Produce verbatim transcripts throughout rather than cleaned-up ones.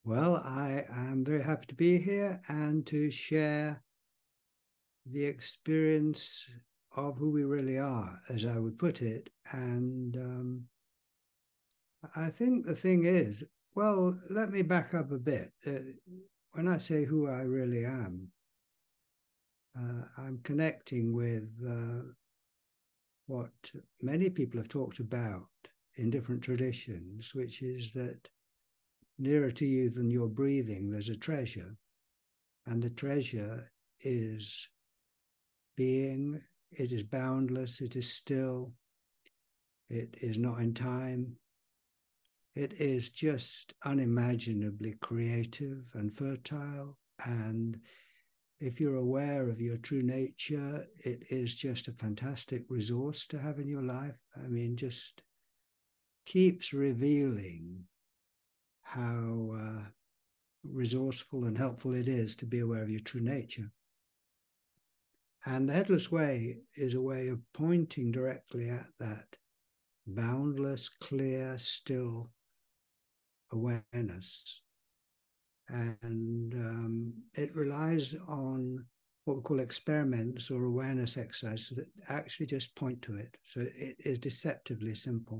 Well, I am very happy to be here and to share the experience of who we really are, as I would put it. And um, I think the thing is, well, let me back up a bit. Uh, when I say who I really am, uh, I'm connecting with uh, what many people have talked about in different traditions, which is that nearer to you than your breathing, there's a treasure. And the treasure is being, it is boundless, it is still, it is not in time. It is just unimaginably creative and fertile. And if you're aware of your true nature, it is just a fantastic resource to have in your life. I mean, just keeps revealing how uh, resourceful and helpful it is to be aware of your true nature. And the Headless Way is a way of pointing directly at that boundless, clear, still awareness. And um, it relies on what we call experiments or awareness exercises that actually just point to it. So it is deceptively simple.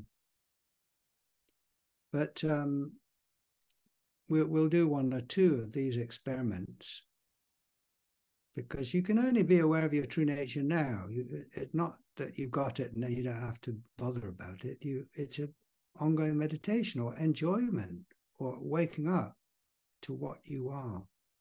But um, we'll, we'll do one or two of these experiments because you can only be aware of your true nature now. You, it's not that you've got it and then you don't have to bother about it. You, it's an ongoing meditation or enjoyment or waking up to what you are.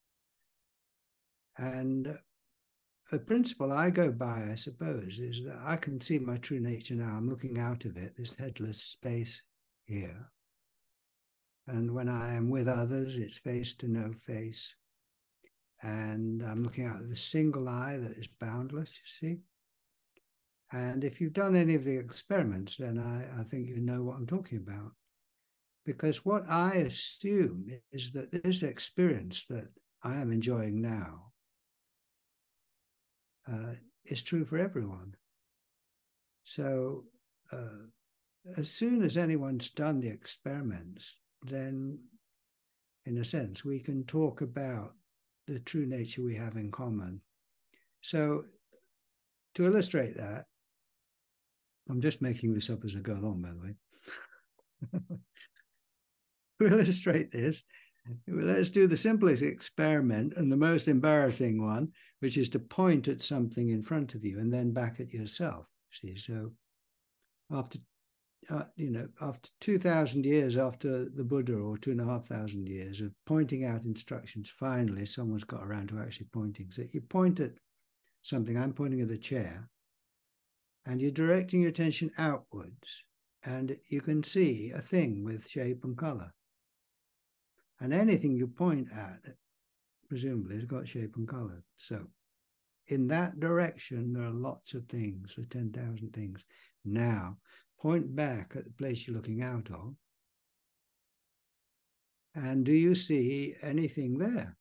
And the principle I go by, I suppose, is that I can see my true nature now. I'm looking out of it, this headless space here. And when I am with others, it's face to no face. And I'm looking out of the single eye that is boundless, you see. And if you've done any of the experiments, then I, I think you know what I'm talking about. Because what I assume is that this experience that I am enjoying now uh, is true for everyone. So uh, as soon as anyone's done the experiments, then in a sense, we can talk about the true nature we have in common. So to illustrate that, I'm just making this up as I go along, by the way. To illustrate this, let's do the simplest experiment and the most embarrassing one, which is to point at something in front of you and then back at yourself. See, so after uh, you know, after two thousand years after the Buddha, or two and a half thousand years of pointing out instructions, finally someone's got around to actually pointing. So you point at something, I'm pointing at a chair, and you're directing your attention outwards, and you can see a thing with shape and color. And anything you point at, presumably, has got shape and color. So in that direction, there are lots of things, the ten thousand things. Now, point back at the place you're looking out of, and do you see anything there?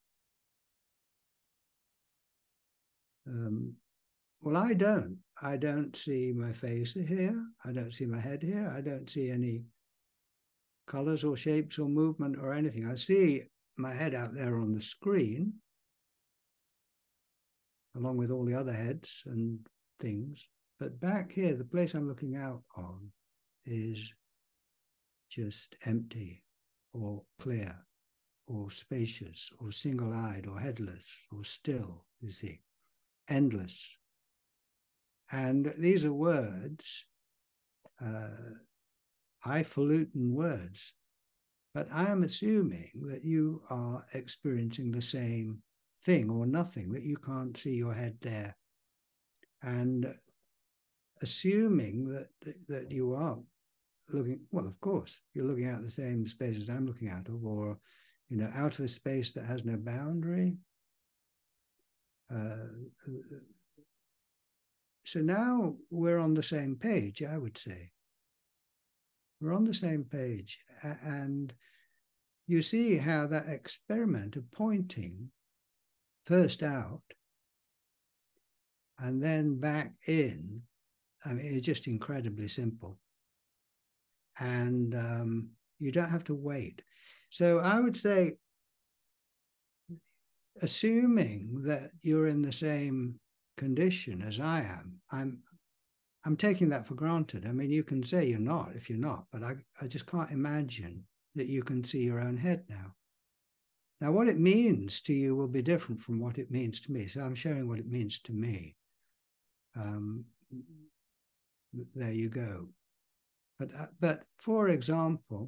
Um, well, I don't. I don't see my face here. I don't see my head here. I don't see any colors or shapes or movement or anything. I see my head out there on the screen, along with all the other heads and things. But back here, the place I'm looking out on is just empty or clear or spacious or single-eyed or headless or still, you see, endless. And these are words, uh, highfalutin words, but I am assuming that you are experiencing the same thing or nothing, that you can't see your head there. And assuming that, that you are looking, well, of course, you're looking out the same space as I'm looking out of, or, you know, out of a space that has no boundary. Uh, so now we're on the same page, I would say. We're on the same page. And you see how that experiment of pointing first out and then back in, I mean, it's just incredibly simple. And um, you don't have to wait. So I would say assuming that you're in the same condition as I am, I'm I'm taking that for granted. I mean, you can say you're not if you're not, but I, I just can't imagine that you can see your own head now. Now, what it means to you will be different from what it means to me. So I'm sharing what it means to me. Um, there you go. But, uh, but for example,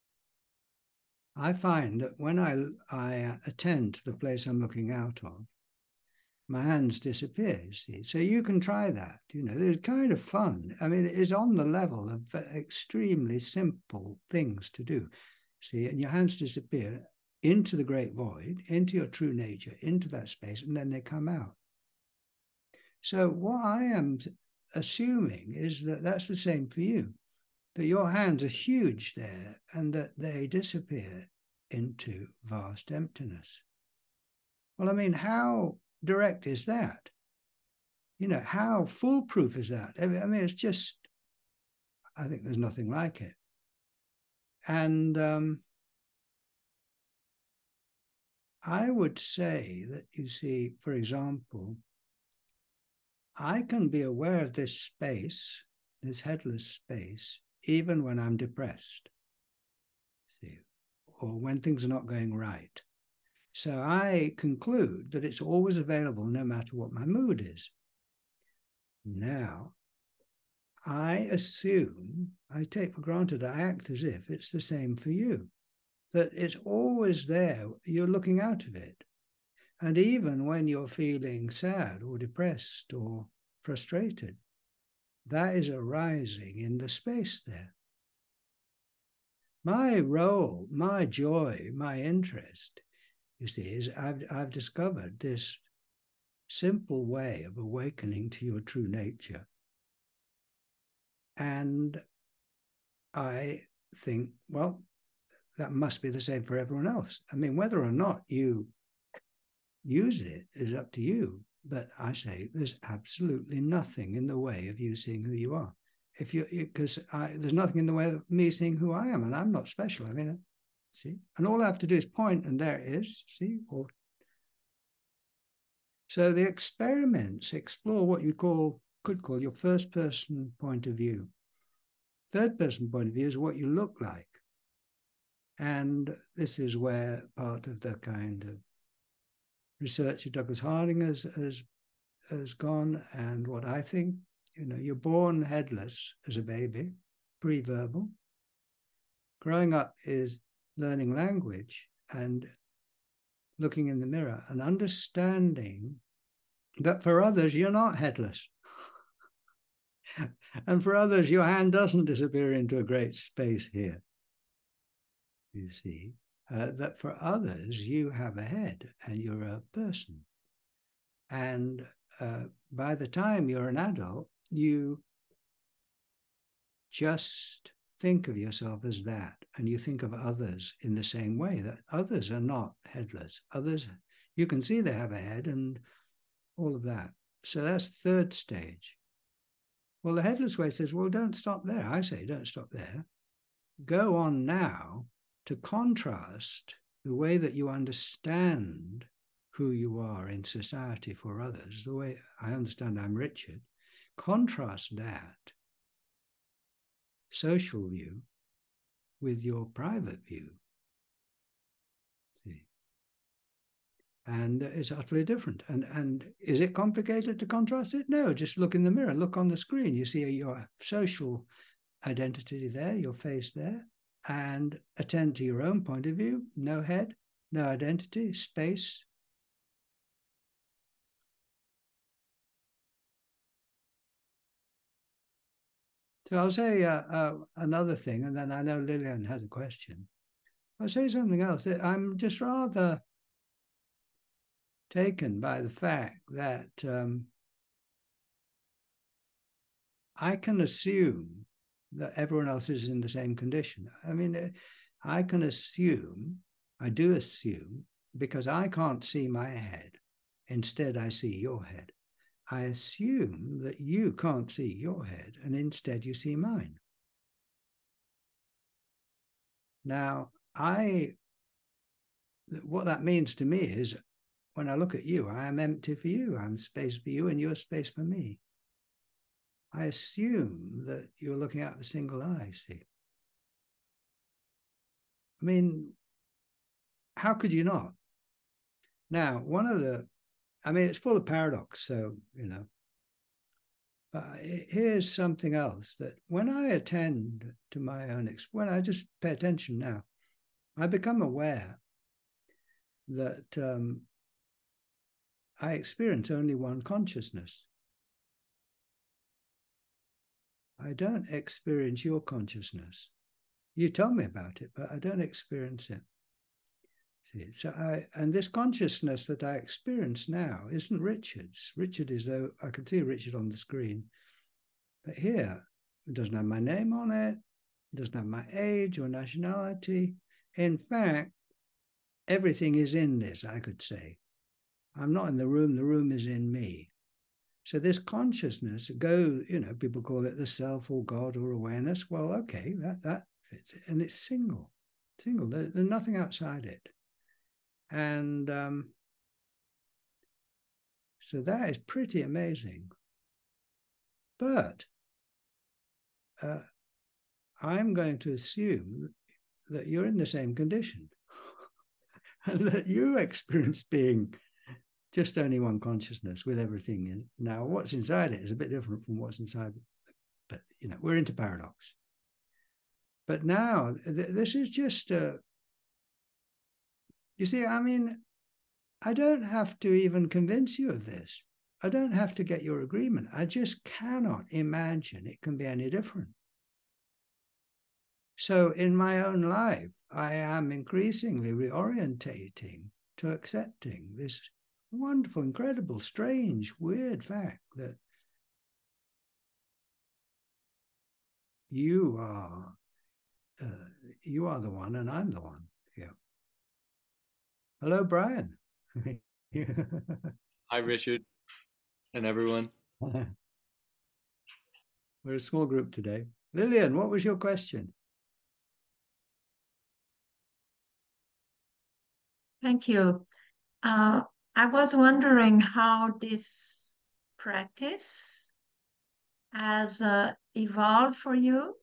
I find that when I, I attend to the place I'm looking out of, my hands disappear, you see. So you can try that, you know, it's kind of fun. I mean, it's on the level of extremely simple things to do, see, and your hands disappear into the great void, into your true nature, into that space, and then they come out. So what I am assuming is that that's the same for you, that your hands are huge there and that they disappear into vast emptiness. Well, I mean, how direct is that? You know, how foolproof is that? I mean, it's just, I think there's nothing like it. And um, I would say that, you see, for example, I can be aware of this space, this headless space, even when I'm depressed, see, or when things are not going right. So I conclude that it's always available no matter what my mood is. Now, I assume, I take for granted, I act as if it's the same for you, that it's always there, you're looking out of it. And even when you're feeling sad or depressed or frustrated, that is arising in the space there. My role, my joy, my interest, you see, is I've, I've discovered this simple way of awakening to your true nature. And I think, well, that must be the same for everyone else. I mean, whether or not you use it is up to you. But I say there's absolutely nothing in the way of you seeing who you are. If you, because there's nothing in the way of me seeing who I am, and I'm not special. I mean, see, and all I have to do is point, and there it is. See, or so the experiments explore what you call, could call your first person point of view. Third person point of view is what you look like. And this is where part of the kind of research that Douglas Harding has, has, has gone, and what I think, you know, you're born headless as a baby, pre-verbal. Growing up is learning language and looking in the mirror and understanding that for others, you're not headless. And for others, your hand doesn't disappear into a great space here. You see, uh, that for others, you have a head and you're a person. And uh, by the time you're an adult, you just think of yourself as that. And you think of others in the same way, that others are not headless. Others, you can see they have a head and all of that. So that's third stage. Well, the headless way says, well, don't stop there. I say, don't stop there. Go on now to contrast the way that you understand who you are in society for others, the way I understand I'm Richard. Contrast that social view with your private view. See? And it's utterly different. And, and is it complicated to contrast it? No, just look in the mirror, look on the screen. You see your social identity there, your face there, and attend to your own point of view. No head, no identity, space. So I'll say uh, uh, another thing, and then I know Lillian has a question. I'll say something else. I'm just rather taken by the fact that um, I can assume that everyone else is in the same condition. I mean, I can assume, I do assume, because I can't see my head. Instead, I see your head. I assume that you can't see your head, and instead you see mine. Now, I, what that means to me is when I look at you, I am empty for you. I'm space for you and you're space for me. I assume that you're looking out of a single eye, see. I mean, how could you not? Now, one of the, I mean, it's full of paradox, so, you know, but here's something else that when I attend to my own, when I just pay attention now, I become aware that um, I experience only one consciousness. I don't experience your consciousness. You tell me about it, but I don't experience it. See, so I, and this consciousness that I experience now isn't Richard's. Richard is, though I can see Richard on the screen, but here it doesn't have my name on it. It doesn't have my age or nationality. In fact, everything is in this, I could say. I'm not in the room, the room is in me. So this consciousness, go, you know, people call it the self or God or awareness. Well, okay, that, that fits it. And it's single, single. There, there's nothing outside it. And um, so that is pretty amazing. But uh, I'm going to assume that you're in the same condition and that you experience being just only one consciousness with everything in. Now, what's inside it is a bit different from what's inside, but, you know, we're into paradox. But now, th this is just, uh, you see, I mean, I don't have to even convince you of this. I don't have to get your agreement. I just cannot imagine it can be any different. So in my own life, I am increasingly reorientating to accepting this wonderful, incredible, strange, weird fact that you are uh, you are the one and I'm the one here. Hello, Brian. Hi, Richard, and everyone. We're a small group today. Lillian, what was your question? Thank you. Uh, I was wondering how this practice has uh, evolved for you,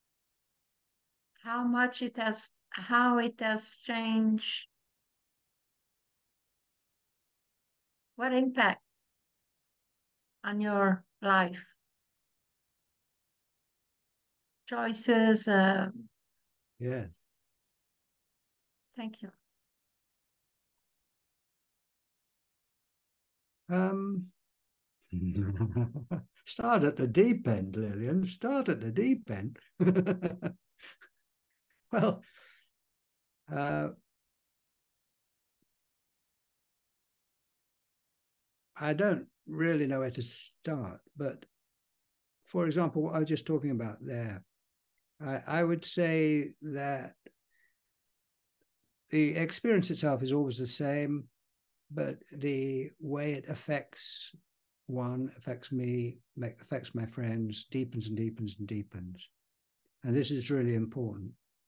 how much it has, how it has changed, what impact on your life, choices. Uh, Yes. thank you. Um, start at the deep end, Lillian. Start at the deep end. Well, uh, I don't really know where to start, but for example, what I was just talking about there, I, I would say that the experience itself is always the same, but the way it affects one, affects me, affects my friends, deepens and deepens and deepens. And this is really important.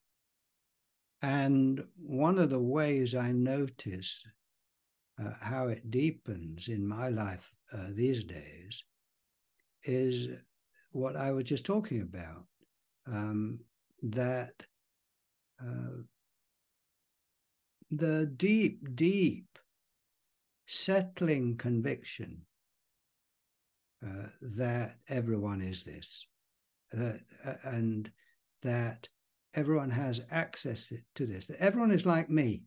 And one of the ways I notice uh, how it deepens in my life uh, these days is what I was just talking about, um, that uh, the deep, deep settling conviction uh, that everyone is this, uh, and that everyone has access to this, that everyone is like me.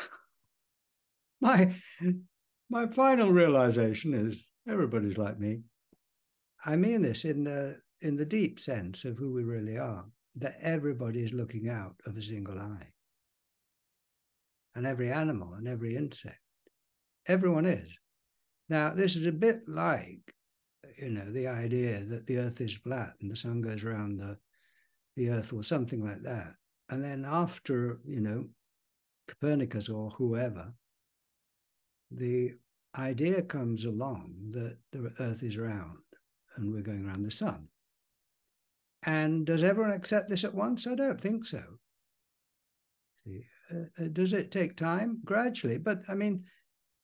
my, my final realization is everybody's like me. I mean this in the, in the deep sense of who we really are, that everybody is looking out of a single eye. And every animal and every insect, everyone is. Now, this is a bit like, you know, the idea that the earth is flat and the sun goes around the, the earth or something like that. And then after, you know, Copernicus or whoever, the idea comes along that the earth is round and we're going around the sun. And does everyone accept this at once? I don't think so. See, uh, does it take time? Gradually. But I mean,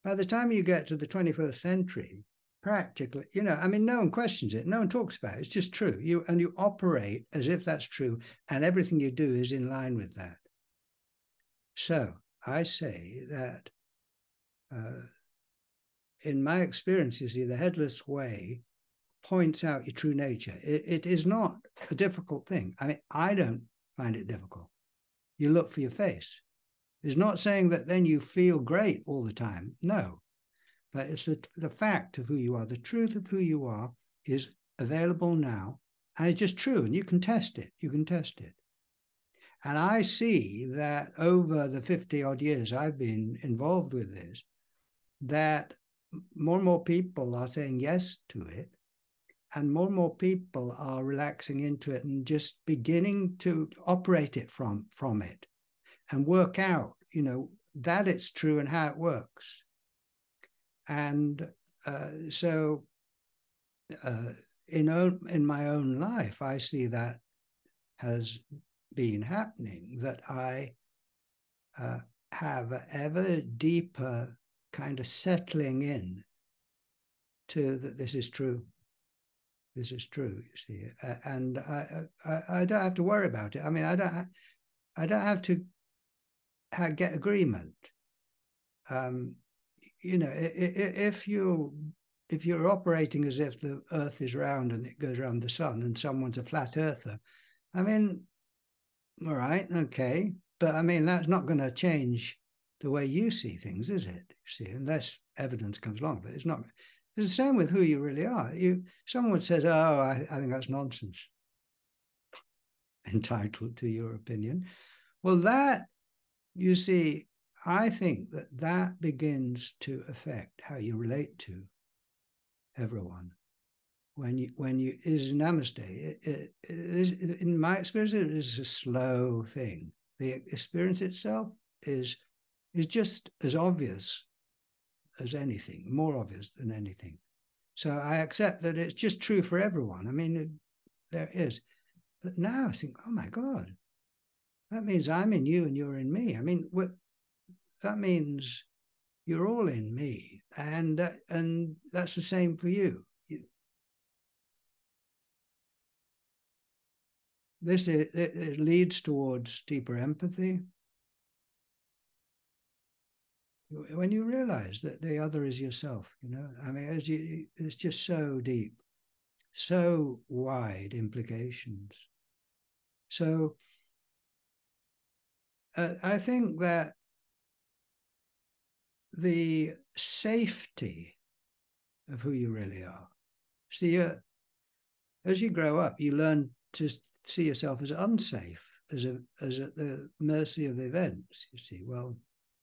by the time you get to the twenty-first century, practically, you know, I mean, no one questions it. No one talks about it. It's just true. You and you operate as if that's true, and everything you do is in line with that. So I say that uh, in my experience, you see, the headless way points out your true nature. It, it is not a difficult thing. I mean, I don't find it difficult. You look for your face. It's not saying that then you feel great all the time. No. But it's the, the fact of who you are. The truth of who you are is available now. And it's just true. And you can test it. You can test it. And I see that over the fifty odd years I've been involved with this, that more and more people are saying yes to it. And more and more people are relaxing into it and just beginning to operate it from, from it and work out, you know, that it's true and how it works. And uh, so uh, in, own, in my own life, I see that has been happening, that I uh, have an ever deeper kind of settling in to that this is true. This is true, you see. Uh, and I, I, I don't have to worry about it. I mean, I don't, I don't have to get agreement. Um, you know, if you if you're operating as if the Earth is round and it goes around the sun, and someone's a flat earther, I mean, all right, okay, but I mean that's not going to change the way you see things, is it? You see, unless evidence comes along, but it's not. It's the same with who you really are. You, someone says, "Oh, I, I think that's nonsense." Entitled to your opinion. Well, that, you see, I think that that begins to affect how you relate to everyone. When you, when you is namaste, it, it, it is, in my experience, it is a slow thing. The experience itself is is just as obvious as anything, more obvious than anything. So I accept that it's just true for everyone. I mean, it, there is. But now I think, oh my God, that means I'm in you and you're in me. I mean, what, that means you're all in me, and that, and that's the same for you. you this it, it leads towards deeper empathy. When you realize that the other is yourself, you know, I mean, as you, it's just so deep, so wide implications. So uh, I think that the safety of who you really are. See, uh, as you grow up, you learn to see yourself as unsafe, as a as at the mercy of events. You see, well,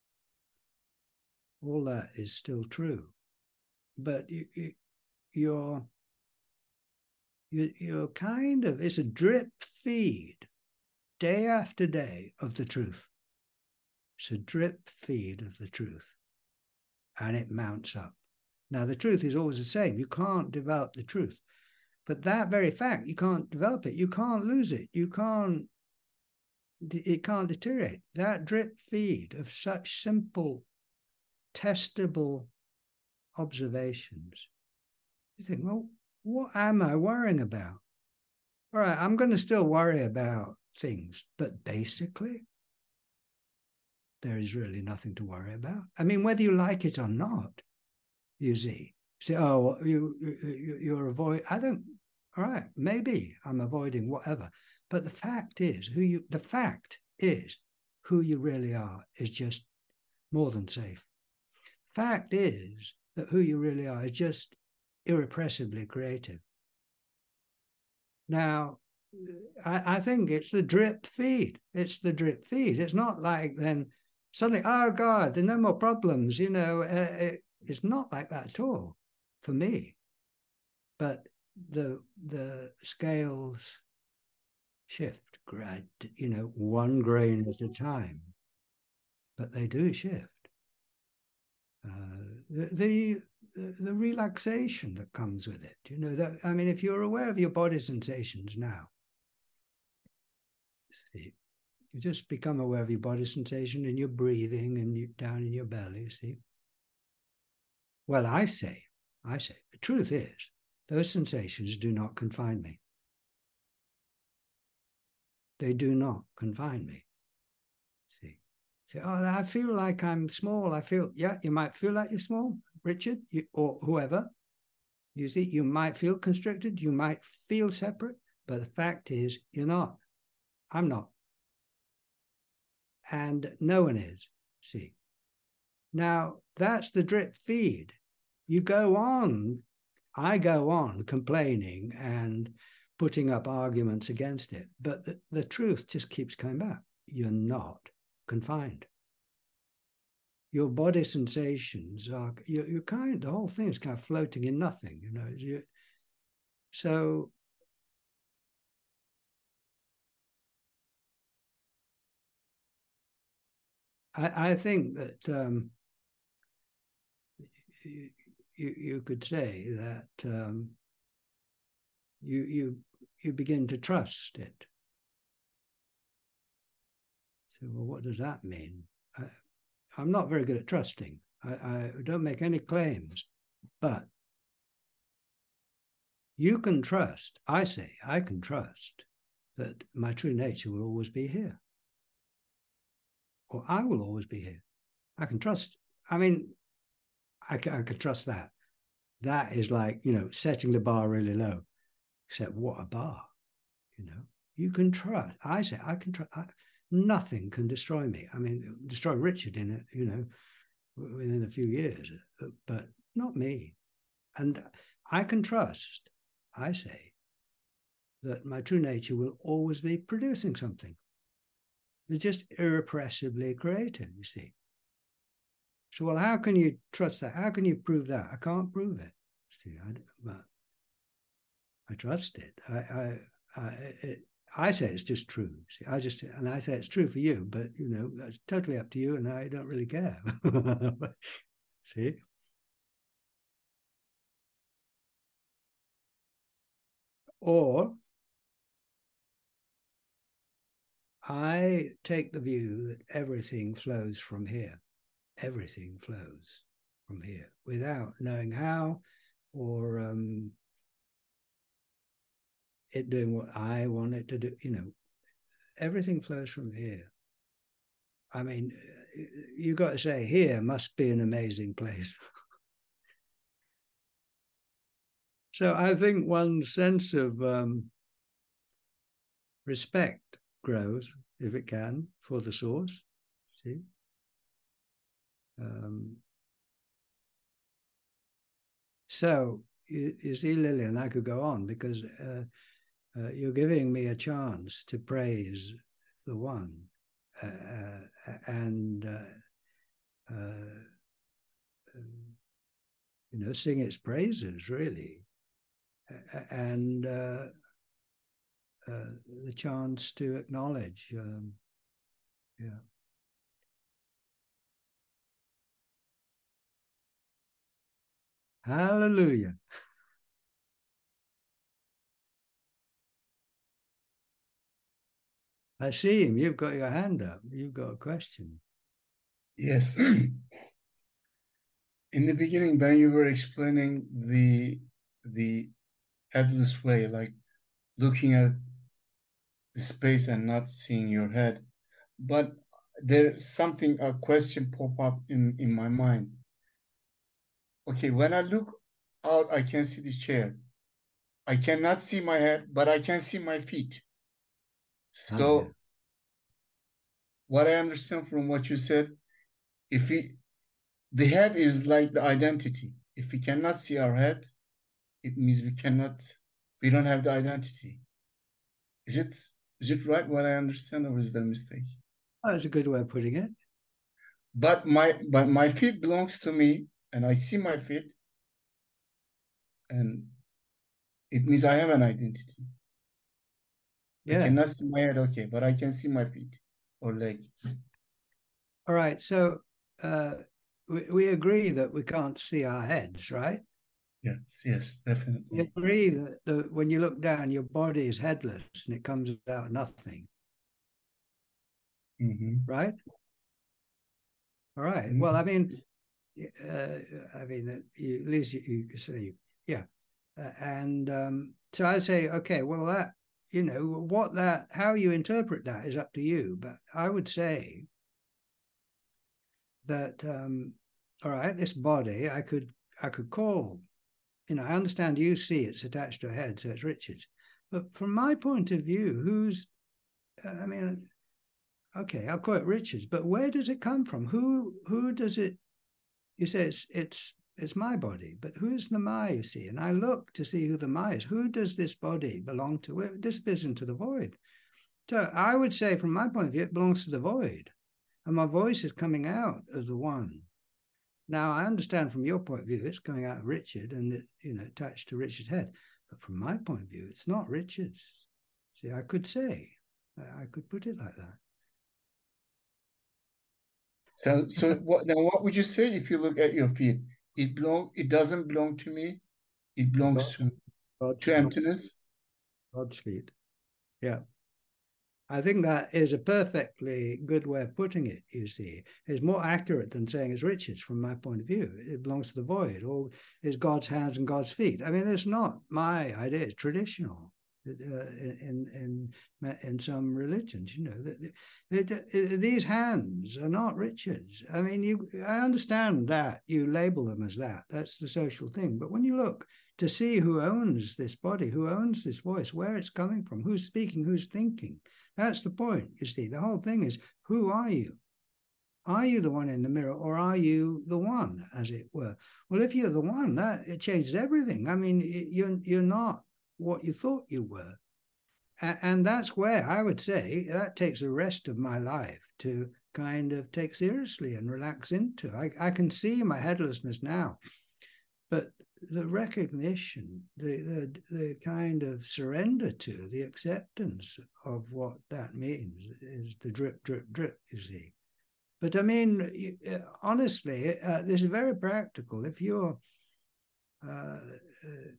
all that is still true, but you, you, you're you, you're kind of, it's a drip feed, day after day, of the truth. It's a drip feed of the truth, and it mounts up. Now, the truth is always the same. You can't develop the truth. But that very fact, you can't develop it. You can't lose it. You can't, it can't deteriorate. That drip feed of such simple, testable observations. You think, well, what am I worrying about? All right, I'm going to still worry about things, but basically, there is really nothing to worry about. I mean, whether you like it or not, you see. Say, oh, you, you, you're avoiding, I don't, all right, maybe I'm avoiding whatever. But the fact is, who you, the fact is, who you really are is just more than safe. Fact is that who you really are is just irrepressibly creative. Now, I, I think it's the drip feed. It's the drip feed. It's not like then suddenly, oh God, there are no more problems. You know, uh, it, it's not like that at all for me. But the the scales shift, grad, you know, one grain at a time. But they do shift. Uh, the, the the relaxation that comes with it, you know, that, I mean, if you're aware of your body sensations now, see, you just become aware of your body sensation and your breathing and you down in your belly, see. Well, I say, I say, the truth is, those sensations do not confine me. They do not confine me. See, say, oh, I feel like I'm small. I feel, yeah, you might feel like you're small, Richard, you, or whoever. You see, you might feel constricted, you might feel separate, but the fact is, you're not. I'm not. And no one is. See. Now, that's the drip feed. You go on, I go on complaining and putting up arguments against it, but the, the truth just keeps coming back. You're not confined. Your body sensations are, you, you kind, the whole thing is kind of floating in nothing, you know. You, so I, I think that um, you, you could say that um, you, you, you begin to trust it. So, well, what does that mean? I, I'm not very good at trusting. I, I don't make any claims, but you can trust, I say, I can trust that my true nature will always be here. Or I will always be here. I can trust, I mean, I can, I can trust that. That is like, you know, setting the bar really low. Except what a bar, you know. You can trust, I say, I can trust, I, nothing can destroy me. I mean, destroy Richard in it, you know, within a few years, but not me. And I can trust, I say, that my true nature will always be producing something. They're just irrepressibly creative, you see. So, well, how can you trust that? How can you prove that? I can't prove it. See, I, but I trust it. I, I, I, it, I say it's just true. See, I just, and I say it's true for you, but you know, that's totally up to you, and I don't really care. See? Or I take the view that everything flows from here. Everything flows from here without knowing how or um, it doing what I want it to do. You know, everything flows from here. I mean, you got to say, here must be an amazing place. So I think one's sense of um, respect grows, if it can, for the source. See? Um, so you, you see, Lillian, I could go on because uh, uh, you're giving me a chance to praise the one uh, and uh, uh, you know, sing its praises, really, and uh, uh, the chance to acknowledge, um, yeah. Hallelujah. I see him. You've got your hand up. You've got a question. Yes. In the beginning, when you were explaining the the headless way, like looking at the space and not seeing your head, but there's something, a question pop up in, in my mind. Okay, when I look out, I can see the chair. I cannot see my head, but I can see my feet. So Oh, yeah. what I understand from what you said, if we, the head is like the identity. If we cannot see our head, it means we cannot, we don't have the identity. Is it, is it right what I understand, or is that a mistake? Oh, that's a good way of putting it. But my, but my feet belongs to me, and I see my feet, and it means I have an identity. Yeah. I cannot see my head, okay, but I can see my feet or leg. All right. So uh, we, we agree that we can't see our heads, right? Yes, yes, definitely. We agree that the, when you look down, your body is headless and it comes out of nothing. Mm-hmm. Right? All right. Mm-hmm. Well, I mean, uh, I mean, you, at least you, you say, yeah. Uh, and um, so I say, okay, well, that, you know, what that, how you interpret that is up to you. But I would say that, um, all right, this body, I could, I could call, you know, I understand you see it's attached to a head, so it's Richard's. But from my point of view, who's, I mean, okay, I'll call it Richard's, but where does it come from? Who, who does it, you say it's, it's, it's my body, but who's the my, you see? And I look to see who the my is. Who does this body belong to? It disappears into the void. So I would say, from my point of view, it belongs to the void. And my voice is coming out of the one. Now, I understand from your point of view, it's coming out of Richard and, it, you know, attached to Richard's head. But from my point of view, it's not Richard's. See, I could say, I could put it like that. So, so what now? What would you say if you look at your feet? It belong. It doesn't belong to me. It belongs God's, to God's, to emptiness. God's feet. Yeah. I think that is a perfectly good way of putting it, you see. It's more accurate than saying it's Richard's from my point of view. It belongs to the void, or is God's hands and God's feet. I mean, it's not my idea, it's traditional. Uh, in in in some religions, you know, that, that these hands are not Richard's. I mean, you, I understand that you label them as that. That's the social thing. But when you look to see who owns this body, who owns this voice, where it's coming from, who's speaking, who's thinking, that's the point. You see, the whole thing is, who are you? Are you the one in the mirror, or are you the one, as it were? Well, if you're the one, that it changes everything. I mean, you're you're not what you thought you were. And that's where I would say that takes the rest of my life to kind of take seriously and relax into. I, I can see my headlessness now, but the recognition, the, the, the kind of surrender to, the acceptance of what that means is the drip, drip, drip, you see. But I mean, honestly, uh, this is very practical. If you're uh, uh,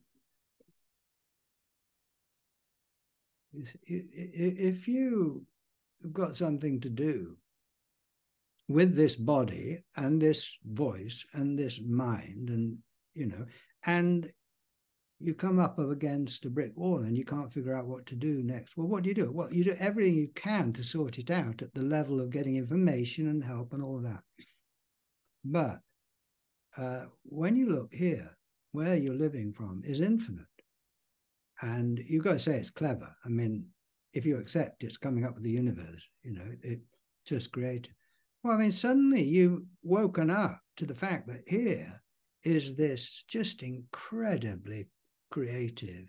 if you've got something to do with this body and this voice and this mind, and, you know, and you come up against a brick wall and you can't figure out what to do next, well, what do you do? Well, you do everything you can to sort it out at the level of getting information and help and all that. But uh, when you look here, where you're living from is infinite. And you've got to say it's clever. I mean, if you accept it's coming up with the universe, you know, it's just creative. Well, I mean, suddenly you've woken up to the fact that here is this just incredibly creative,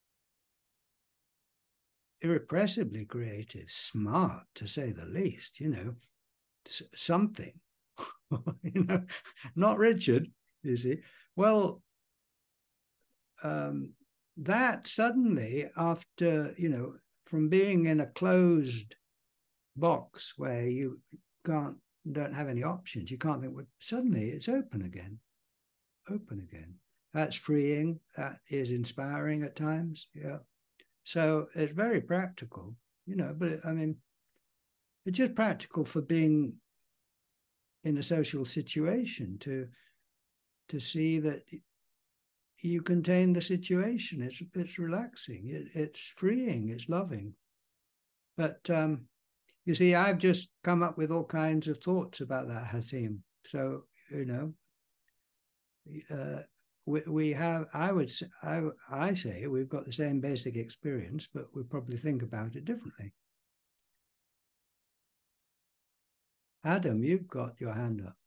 irrepressibly creative, smart, to say the least, you know, something, you know, not Richard, you see. Well, um, that suddenly, after, you know, from being in a closed box where you can't, don't have any options, you can't think, well, suddenly it's open again, open again. That's freeing, that is inspiring at times, yeah. So it's very practical, you know, but I mean, it's just practical for being in a social situation to, to see that you contain the situation. It's it's relaxing. It, it's freeing. It's loving. But um, you see, I've just come up with all kinds of thoughts about that, Hasim. So you know, uh, we we have. I would say, I I say we've got the same basic experience, but we probably think about it differently. Adam, you've got your hand up.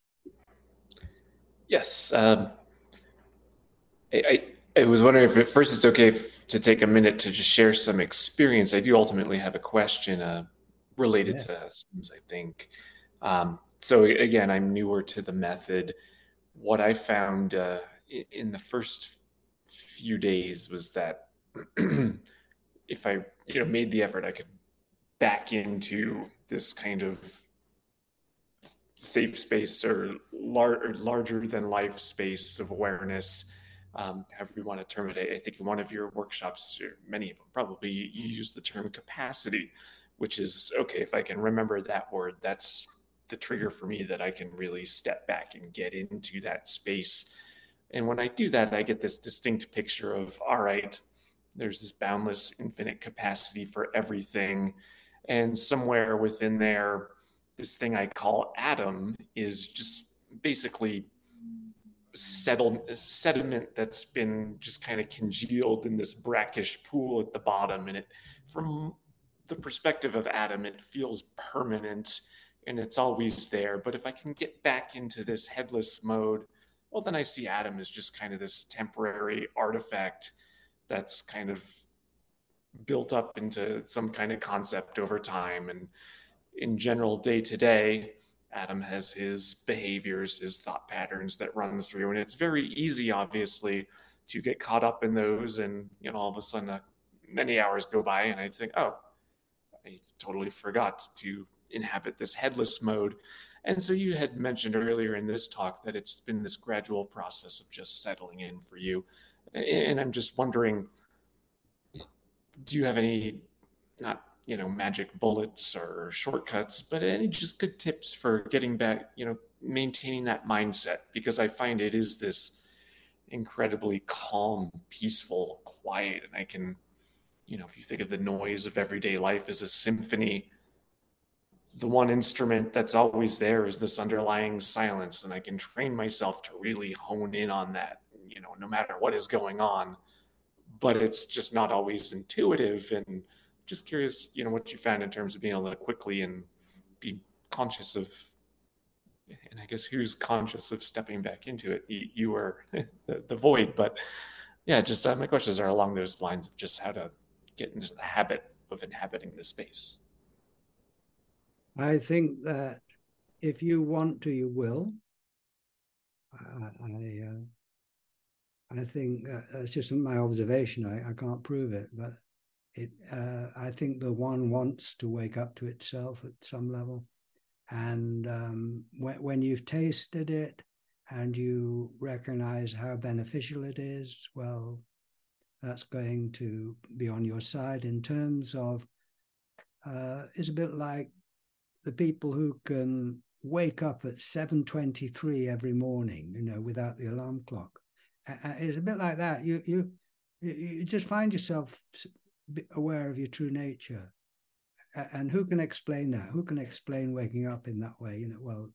Yes. Um, I, I, I was wondering if at first it's okay if, to take a minute to just share some experience. I do ultimately have a question uh, related Yeah. to Hasim's, I think. Um, so again, I'm newer to the method. What I found uh, in the first few days was that if I, you know, made the effort, I could back into this kind of safe space or, lar- or larger than life space of awareness, um, however you want to term it. I think in one of your workshops, or many of them probably, you use the term capacity, which is, okay, if I can remember that word, that's the trigger for me that I can really step back and get into that space. And when I do that, I get this distinct picture of, all right, there's this boundless infinite capacity for everything. And somewhere within there, this thing I call Adam is just basically settled sediment that's been just kind of congealed in this brackish pool at the bottom. And it, from the perspective of Adam, it feels permanent and it's always there. But if I can get back into this headless mode, well, then I see Adam as just kind of this temporary artifact that's kind of built up into some kind of concept over time. And in general, day to day, Adam has his behaviors, his thought patterns that run through, and it's very easy, obviously, to get caught up in those. And you know, all of a sudden, uh, many hours go by, and I think, oh, I totally forgot to inhabit this headless mode. And so you had mentioned earlier in this talk that it's been this gradual process of just settling in for you. And I'm just wondering, do you have any, not, you know, magic bullets or shortcuts, but any just good tips for getting back, you know, maintaining that mindset? Because I find it is this incredibly calm, peaceful, quiet. And I can, you know, if you think of the noise of everyday life as a symphony, the one instrument that's always there is this underlying silence. And I can train myself to really hone in on that, you know, no matter what is going on. But it's just not always intuitive. And just curious, you know, what you found in terms of being able to quickly and be conscious of, and I guess who's conscious of stepping back into it? You, you were the, the void, but yeah, just uh, my questions are along those lines of just how to get into the habit of inhabiting the space. I think that if you want to, you will. I, I, uh, I think uh, that's just my observation. I, I can't prove it, but it. Uh, I think the one wants to wake up to itself at some level, and um, when, when you've tasted it and you recognize how beneficial it is, well, that's going to be on your side in terms of. Uh, it's a bit like the people who can wake up at seven twenty-three every morning, you know, without the alarm clock. Uh, it's a bit like that. You you you just find yourself aware of your true nature. And who can explain that? Who can explain waking up in that way? You know, well,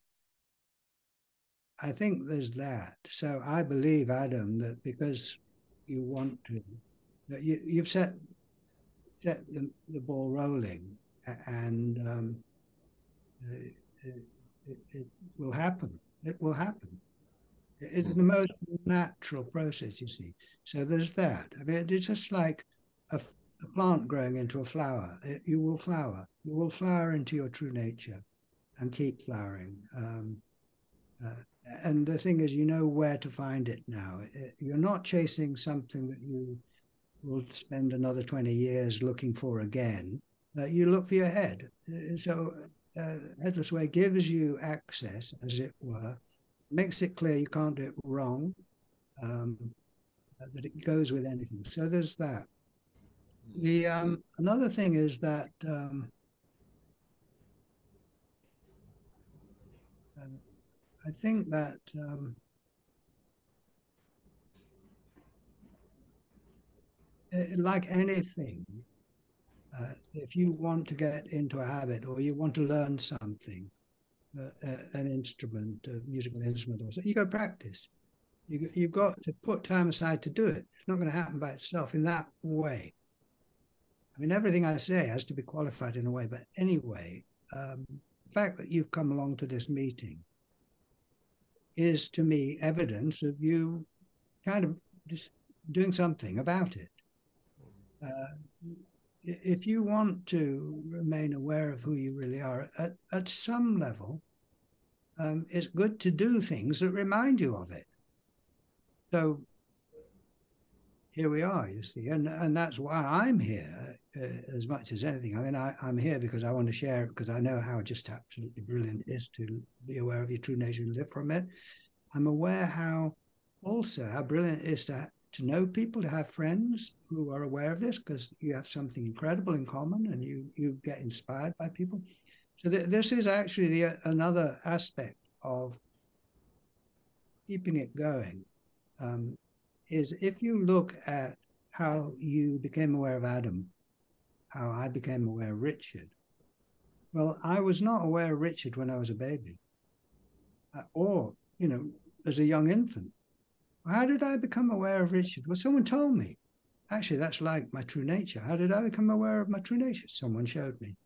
I think there's that. So I believe, Adam, that because you want to, that you, you've set set the, the ball rolling, and um, It, it, it will happen. It will happen. It's the most natural process, you see. So there's that. I mean, it's just like a, a plant growing into a flower. It, you will flower. You will flower into your true nature and keep flowering. Um, uh, and the thing is, you know where to find it now. It, you're not chasing something that you will spend another twenty years looking for again. Uh, you look for your head. So Uh, Headless Way gives you access, as it were, makes it clear you can't do it wrong, um, that it goes with anything. So there's that. The um, another thing is that um, uh, I think that um, like anything, uh, if you want to get into a habit or you want to learn something, uh, an instrument, a musical instrument, or so, you go practice. You, you've got to put time aside to do it. It's not going to happen by itself in that way. I mean, everything I say has to be qualified in a way, but anyway, um, the fact that you've come along to this meeting is to me evidence of you kind of just doing something about it. Uh, if you want to remain aware of who you really are, at, at some level, um, it's good to do things that remind you of it. So here we are, you see, and and that's why I'm here uh, as much as anything. I mean, I, I'm here because I want to share it, because I know how just absolutely brilliant it is to be aware of your true nature and live from it. I'm aware how also how brilliant it is to to know people, to have friends who are aware of this, because you have something incredible in common and you you get inspired by people. So th this is actually the another aspect of keeping it going. Um, is if you look at how you became aware of Adam, how I became aware of Richard. Well, I was not aware of Richard when I was a baby, uh, or, you know, as a young infant. How did I become aware of Richard? Well, someone told me. Actually, that's like my true nature. How did I become aware of my true nature? Someone showed me.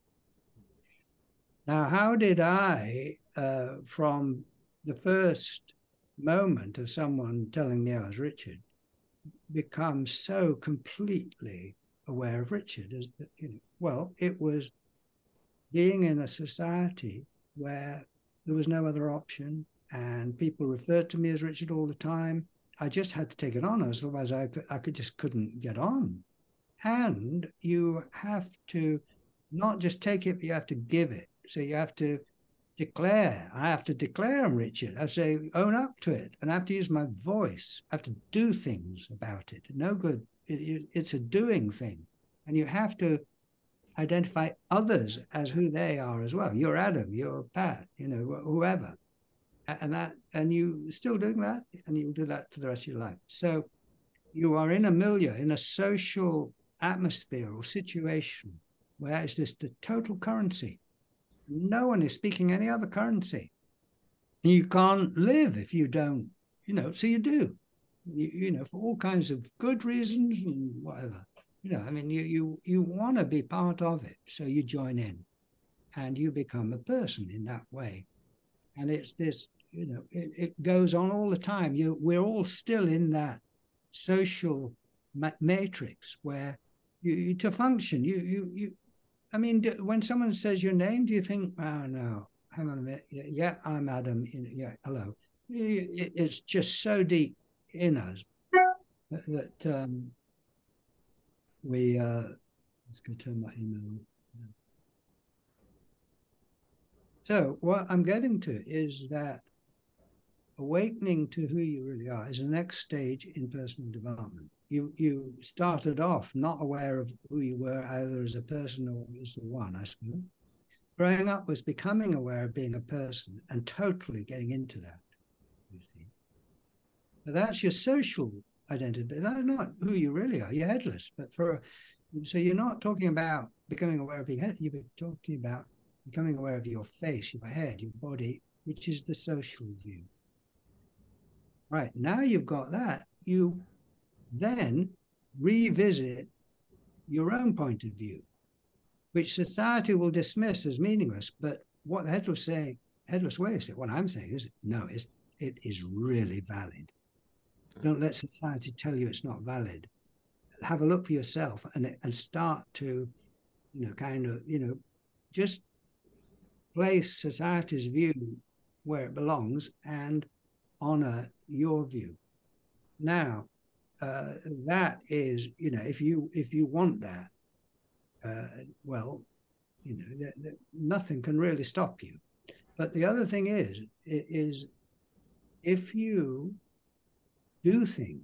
Now, how did I, uh, from the first moment of someone telling me I was Richard, become so completely aware of Richard? As, you know, well, it was being in a society where there was no other option, and people referred to me as Richard all the time. I just had to take it on, otherwise I could, I could just couldn't get on. And you have to not just take it, but you have to give it. So you have to declare. I have to declare I'm Richard. I say, own up to it. And I have to use my voice. I have to do things about it. No good. It, it, it's a doing thing. And you have to identify others as who they are as well. You're Adam, you're Pat, you know, whoever. And that, and you still doing that, and you'll do that for the rest of your life. So you are in a milieu, in a social atmosphere or situation where it's just a total currency. No one is speaking any other currency. You can't live if you don't, you know, so you do, you, you know, for all kinds of good reasons and whatever. You know, I mean, you you you want to be part of it, so you join in, and you become a person in that way. And it's this, you know, it, it goes on all the time. You, we're all still in that social ma matrix where you, you to function. You you you. I mean, do, when someone says your name, do you think, oh no, hang on a minute, yeah, yeah I'm Adam. Yeah, hello. It, it's just so deep in us that. that um, We, uh, let's go turn my email on. So what I'm getting to is that awakening to who you really are is the next stage in personal development. You you started off not aware of who you were either as a person or as the one, I suppose. Growing up was becoming aware of being a person and totally getting into that, you see. But that's your social identity. That's not who you really are. You're headless. But for so you're not talking about becoming aware of being head. You're talking about becoming aware of your face, your head, your body, which is the social view. Right, now you've got that. You then revisit your own point of view, which society will dismiss as meaningless. But what the headless say, headless way is it? What I'm saying is, no, it's, it is really valid. Don't let society tell you it's not valid. Have a look for yourself and, and start to, you know, kind of, you know, just place society's view where it belongs and honor your view. Now, uh, that is, you know, if you if you want that, uh, well, you know, that, that nothing can really stop you. But the other thing is, is if you do things,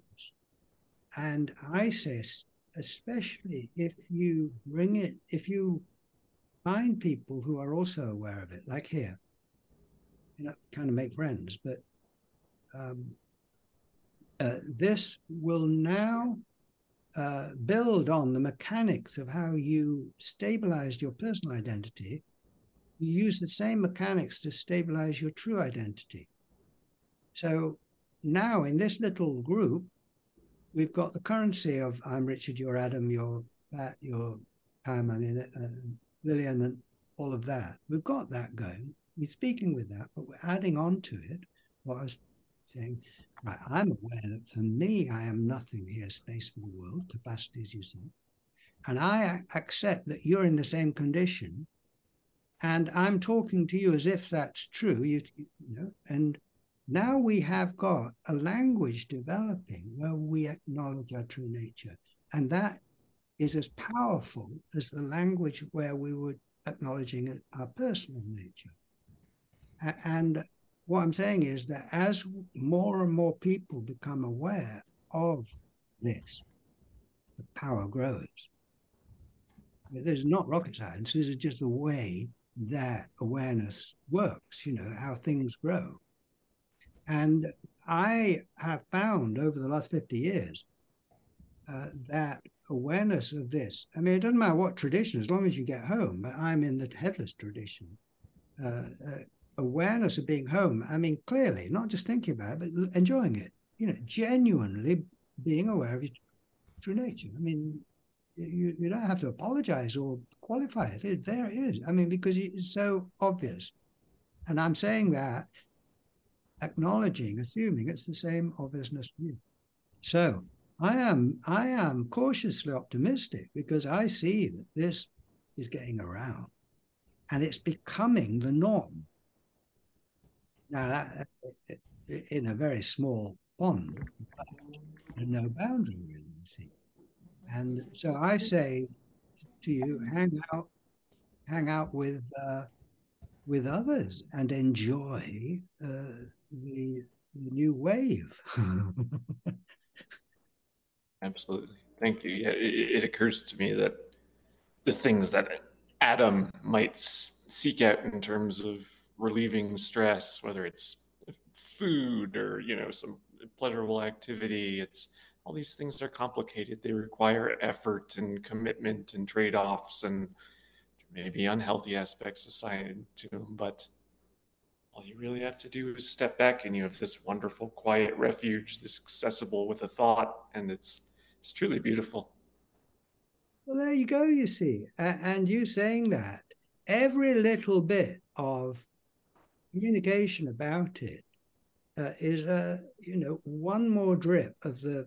and I say especially if you bring it, if you find people who are also aware of it, like here, you know, kind of make friends, but um, uh, this will now uh, build on the mechanics of how you stabilized your personal identity. You use the same mechanics to stabilize your true identity. So now in this little group, we've got the currency of I'm Richard, you're Adam, you're Pat, you're Pam, I mean, uh, Lillian, and all of that. We've got that going. We're speaking with that, but we're adding on to it what I was saying. Right, I'm aware that for me, I am nothing here, space for the world, capacity, as you said. And I accept that you're in the same condition. And I'm talking to you as if that's true, you, you know, and now we have got a language developing where we acknowledge our true nature. And that is as powerful as the language where we were acknowledging our personal nature. And what I'm saying is that as more and more people become aware of this, the power grows. There's not rocket science. This is just a way that awareness works, you know, how things grow. And I have found over the last fifty years uh, that awareness of this, I mean, it doesn't matter what tradition, as long as you get home, but I'm in the headless tradition. Uh, uh, awareness of being home, I mean, clearly, not just thinking about it, but enjoying it, you know, genuinely being aware of your true nature. I mean, you, you don't have to apologize or qualify it. it. There it is. I mean, because it's so obvious. And I'm saying that, acknowledging, assuming it's the same obviousness to you. So I am, I am cautiously optimistic because I see that this is getting around and it's becoming the norm. Now, that, in a very small pond, but no boundary really, you see. And so I say to you, hang out, hang out with uh, with others and enjoy uh, the, the new wave. Absolutely. Thank you. Yeah, it, it occurs to me that the things that Adam might seek out in terms of relieving stress, whether it's food or, you know, some pleasurable activity, it's all these things are complicated. They require effort and commitment and trade-offs and maybe unhealthy aspects assigned to them. But all you really have to do is step back and you have this wonderful, quiet refuge, this accessible with a thought, and it's it's truly beautiful. Well, there you go, you see. And you saying that, every little bit of communication about it uh, is, a, you know, one more drip of the,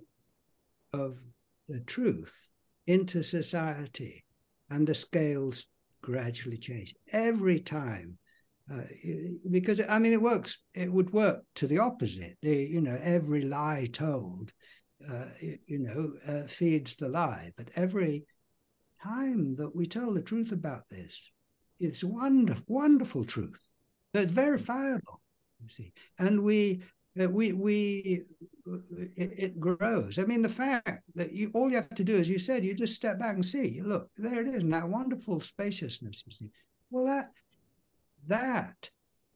of the truth into society, and the scales gradually change every time. Uh, because, I mean, it works, it would work to the opposite. The, you know, every lie told, uh, you know, uh, feeds the lie. But every time that we tell the truth about this, it's wonderful, wonderful truth. That's verifiable, you see. And we, uh, we, we, it, it grows. I mean, the fact that you, all you have to do, as you said, you just step back and see, look, there it is, and that wonderful spaciousness, you see. Well, that, that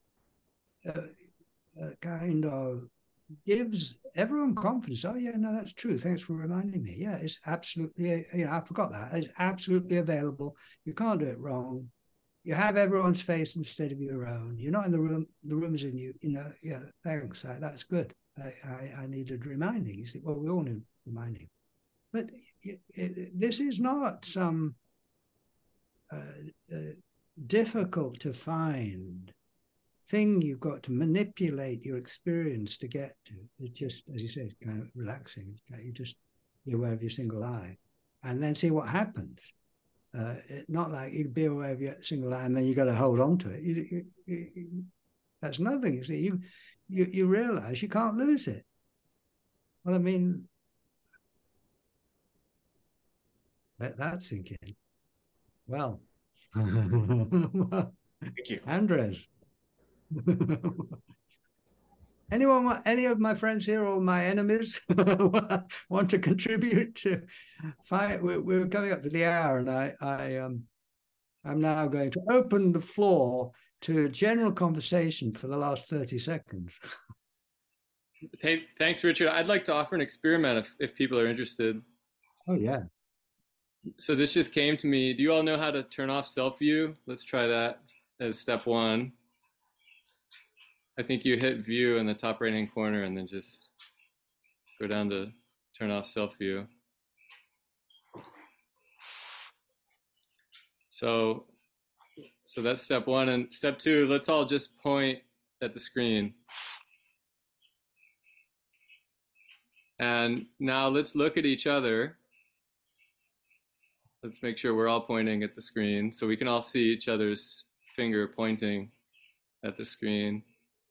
uh, uh, kind of gives everyone confidence. Oh, yeah, no, that's true. Thanks for reminding me. Yeah, it's absolutely, you know, I forgot that. It's absolutely available. You can't do it wrong. You have everyone's face instead of your own. You're not in the room. The room is in you. You know, yeah, thanks. I, that's good. I, I, I needed reminding. You see, well, we all need reminding. But it, it, this is not some uh, uh, difficult to find thing you've got to manipulate your experience to get to. It's just, as you say, it's kind of relaxing. You just, you're aware of your single eye and then see what happens. Uh, it, not like you be aware of your single eye and then you got to hold on to it. You, you, you, that's nothing. You see, you, you, you realize you can't lose it. Well, I mean, let that sink in. Well, thank you, Andres. Anyone, any of my friends here or my enemies want to contribute to fight? We're, we're coming up to the hour, and I, I, um, I'm now going to open the floor to general conversation for the last thirty seconds. Thanks, Richard. I'd like to offer an experiment if, if people are interested. Oh, yeah. So this just came to me. Do you all know how to turn off self-view? Let's try that as step one. I think you hit view in the top right-hand corner and then just go down to turn off self-view. So, so that's step one. And step two, let's all just point at the screen. And now let's look at each other. Let's make sure we're all pointing at the screen so we can all see each other's finger pointing at the screen.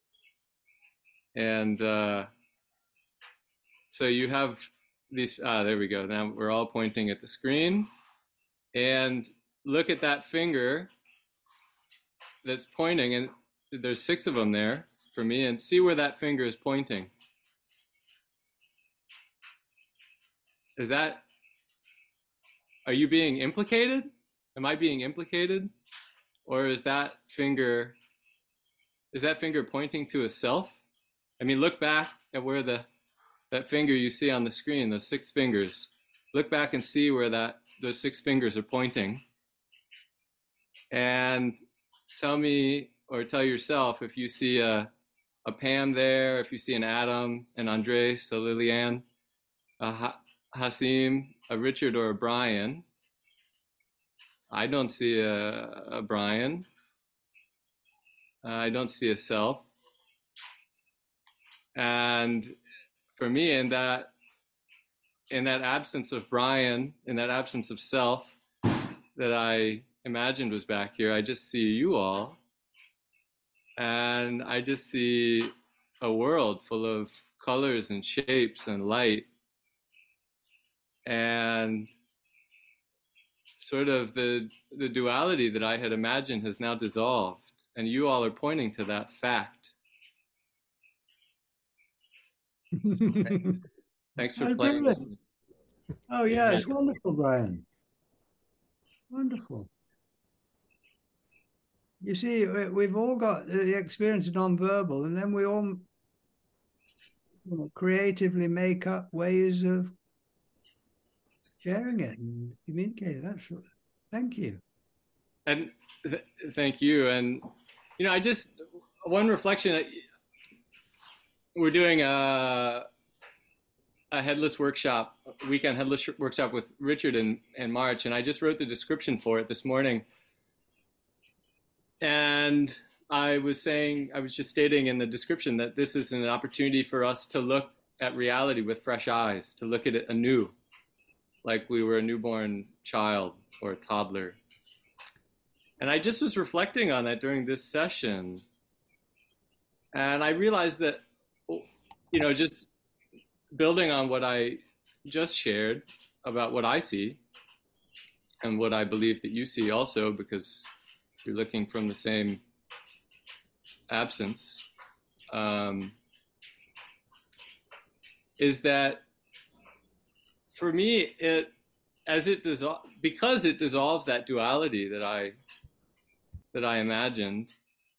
And uh, so you have these, ah, there we go. Now we're all pointing at the screen. And look at that finger that's pointing, and there's six of them there for me, and see where that finger is pointing. Is that, are you being implicated? Am I being implicated? Or is that finger, is that finger pointing to a self? I mean, look back at where the, that finger you see on the screen, those six fingers, look back and see where that, those six fingers are pointing. And tell me, or tell yourself, if you see a, a Pam there, if you see an Adam, an Andres, a Liliane, a ha- Hasim, a Richard, or a Brian. I don't see a, a Brian. Uh, I don't see a self. And for me, in that, in that absence of Brian, in that absence of self that I imagined was back here, I just see you all. And I just see a world full of colors and shapes and light. And sort of the the duality that I had imagined has now dissolved. And you all are pointing to that fact. Thanks for Oh, playing. brilliant. Oh, yeah, it's wonderful, Brian. Wonderful. You see, we've all got the experience of nonverbal, and then we all, you know, creatively make up ways of sharing it and communicating. That's thank you. And th- thank you. And you know, I just one reflection. We're doing a a headless workshop, a weekend headless workshop with Richard in, in March, and I just wrote the description for it this morning. And I was saying, I was just stating in the description that this is an opportunity for us to look at reality with fresh eyes, to look at it anew, like we were a newborn child or a toddler. And I just was reflecting on that during this session. And I realized that, you know, just building on what I just shared about what I see and what I believe that you see also, because you're looking from the same absence, um, is that for me, it as it dissol- because it dissolves that duality that I that I imagined.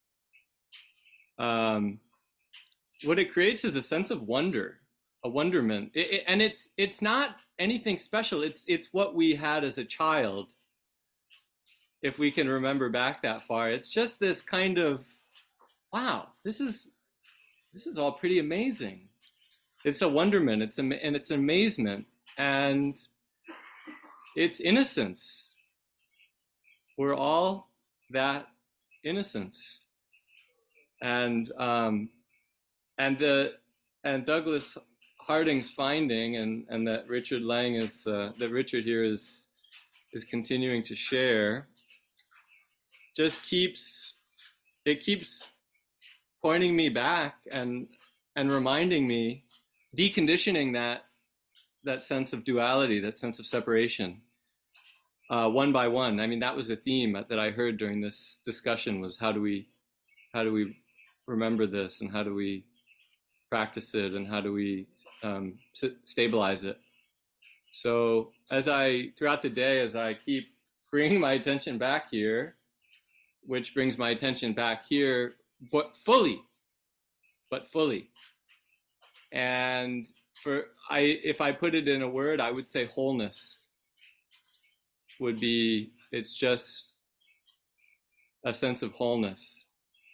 Um, what it creates is a sense of wonder, a wonderment, it, it, and it's it's not anything special. It's it's what we had as a child. If we can remember back that far, it's just this kind of, wow, this is this is all pretty amazing. It's a wonderment. It's a, and it's amazement, and it's innocence. We're all that innocence, and um, and the and Douglas Harding's finding, and and that Richard Lang is uh, that Richard here is is continuing to share, just keeps it keeps pointing me back and and reminding me, deconditioning that that sense of duality, that sense of separation, uh, one by one. I mean, that was a theme that I heard during this discussion, was how do we how do we remember this, and how do we practice it, and how do we um, stabilize it. So as I, throughout the day, as I keep bringing my attention back here, which brings my attention back here, but fully, but fully. And for I, if I put it in a word, I would say wholeness would be, it's just a sense of wholeness.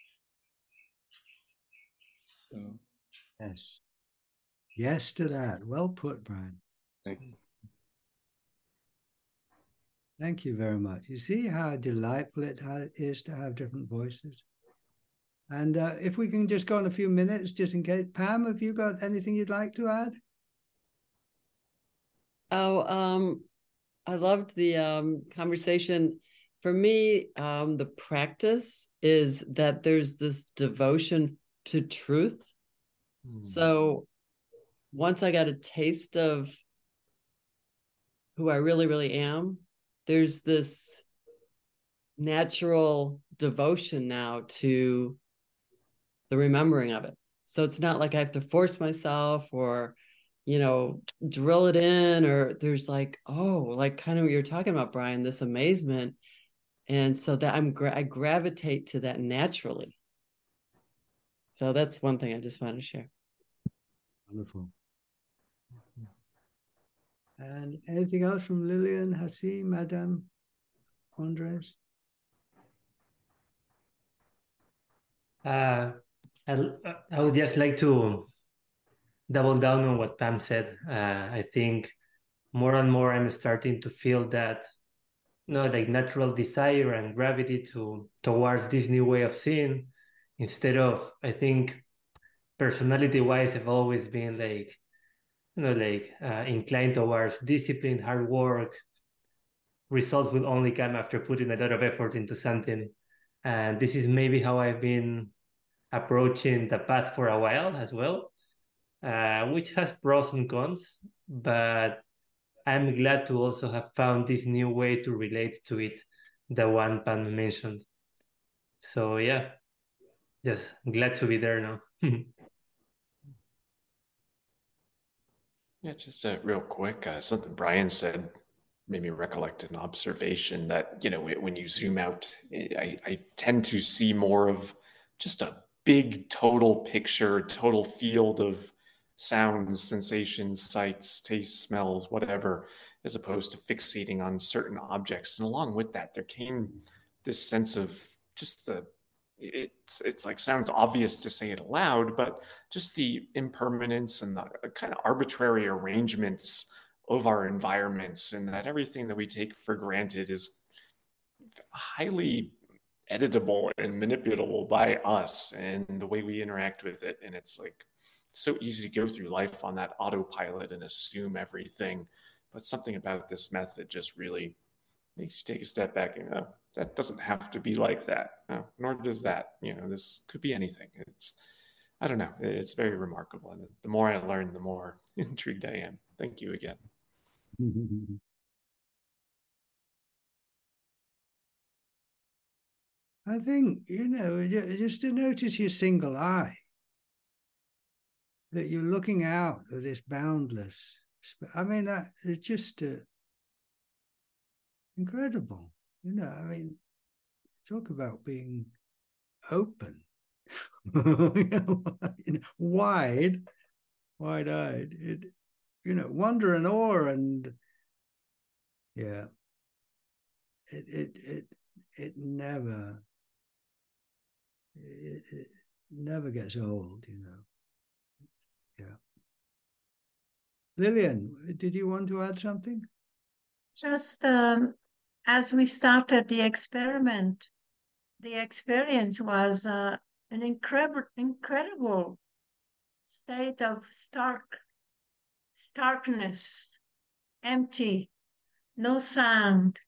So. Yes. Yes to that. Well put, Brian. Thank you. Thank you very much. You see how delightful it is to have different voices? And uh, if we can just go on a few minutes, just in case. Pam, have you got anything you'd like to add? Oh, um, I loved the um, conversation. For me, um, the practice is that there's this devotion to truth. Mm. So once I got a taste of who I really, really am, there's this natural devotion now to the remembering of it. So it's not like I have to force myself or, you know, drill it in, or there's like, oh, like kind of what you're talking about, Brian, this amazement. And so that I'm gra- I gravitate to that naturally. So that's one thing I just want to share. Wonderful. And anything else from Lillian, Hassi, Madame, Andres? Uh, I, I would just like to double down on what Pam said. Uh, I think more and more I'm starting to feel that, you know, like natural desire and gravity to towards this new way of seeing, instead of, I think, personality-wise, I've always been like, you know, like uh, inclined towards discipline, hard work. Results will only come after putting a lot of effort into something. And this is maybe how I've been approaching the path for a while as well, uh, which has pros and cons, but I'm glad to also have found this new way to relate to it, the one Pam mentioned. So yeah, just glad to be there now. Yeah, just uh, real quick, uh, something Brian said made me recollect an observation that, you know, when you zoom out, I, I tend to see more of just a big total picture, total field of sounds, sensations, sights, tastes, smells, whatever, as opposed to fixating on certain objects. And along with that, there came this sense of just the it's it's like sounds obvious to say it aloud, but just the impermanence and the kind of arbitrary arrangements of our environments, and that everything that we take for granted is highly editable and manipulable by us and the way we interact with it. And it's like it's so easy to go through life on that autopilot and assume everything, but something about this method just really makes you take a step back and go, that doesn't have to be like that. No, nor does that. You know, this could be anything. It's, I don't know. It's very remarkable. And the more I learn, the more intrigued I am. Thank you again. I think, you know, just to notice your single eye, that you're looking out of this boundless, I mean, that it's just uh, incredible. You know, I mean, talk about being open, you know, wide, wide-eyed. It, you know, wonder and awe, and yeah, it it it it never it, it never gets old, you know. Yeah. Lillian, did you want to add something? Just um, as we started the experiment, the experience was uh, an incredible, incredible state of stark, starkness, empty, no sound.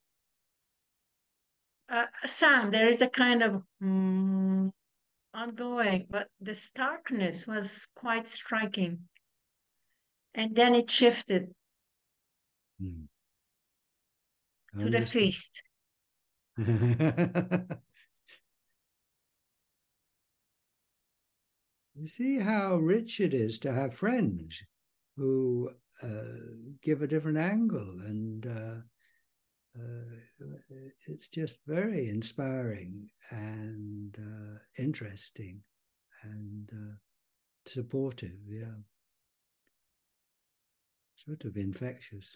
Uh, sound, there is a kind of mm, ongoing, but the starkness was quite striking. And then it shifted Hmm. to the feast. You see how rich it is to have friends who uh, give a different angle, and uh, uh, it's just very inspiring and uh, interesting and uh, supportive, yeah. Sort of infectious.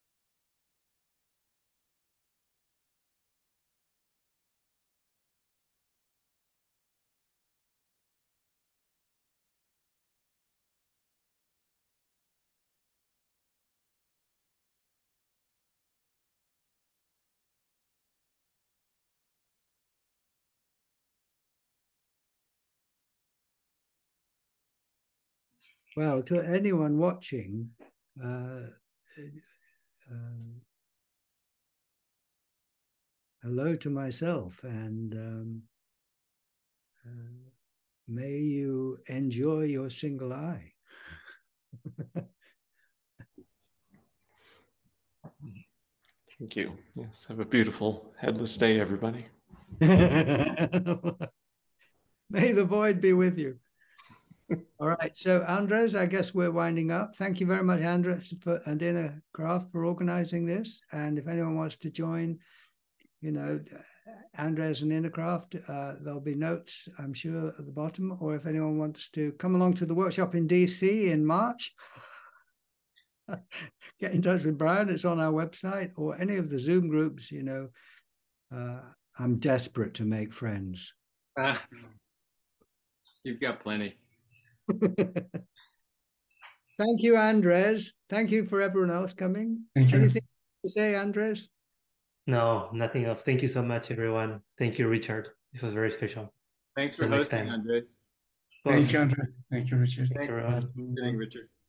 Well, to anyone watching, uh, uh, hello to myself, and um, uh, may you enjoy your single eye. Thank you. Yes, have a beautiful headless day, everybody. May the void be with you. All right, so Andres, I guess we're winding up. Thank you very much, Andres for, and Dina Kraft for organizing this. And if anyone wants to join you know, Andres and Intercraft, uh, there'll be notes, I'm sure, at the bottom. Or if anyone wants to come along to the workshop in D C in March, get in touch with Brian. It's on our website, or any of the Zoom groups. You know, uh, I'm desperate to make friends. Uh, you've got plenty. Thank you, Andres. Thank you for everyone else coming. Thank you. Anything to say, Andres? No, nothing else. Thank you so much, everyone. Thank you, Richard. This was very special. Thanks for Till next hosting, time. Andres. Thank you, Andre. Thank you, Richard. Thanks, everyone. Good, Richard.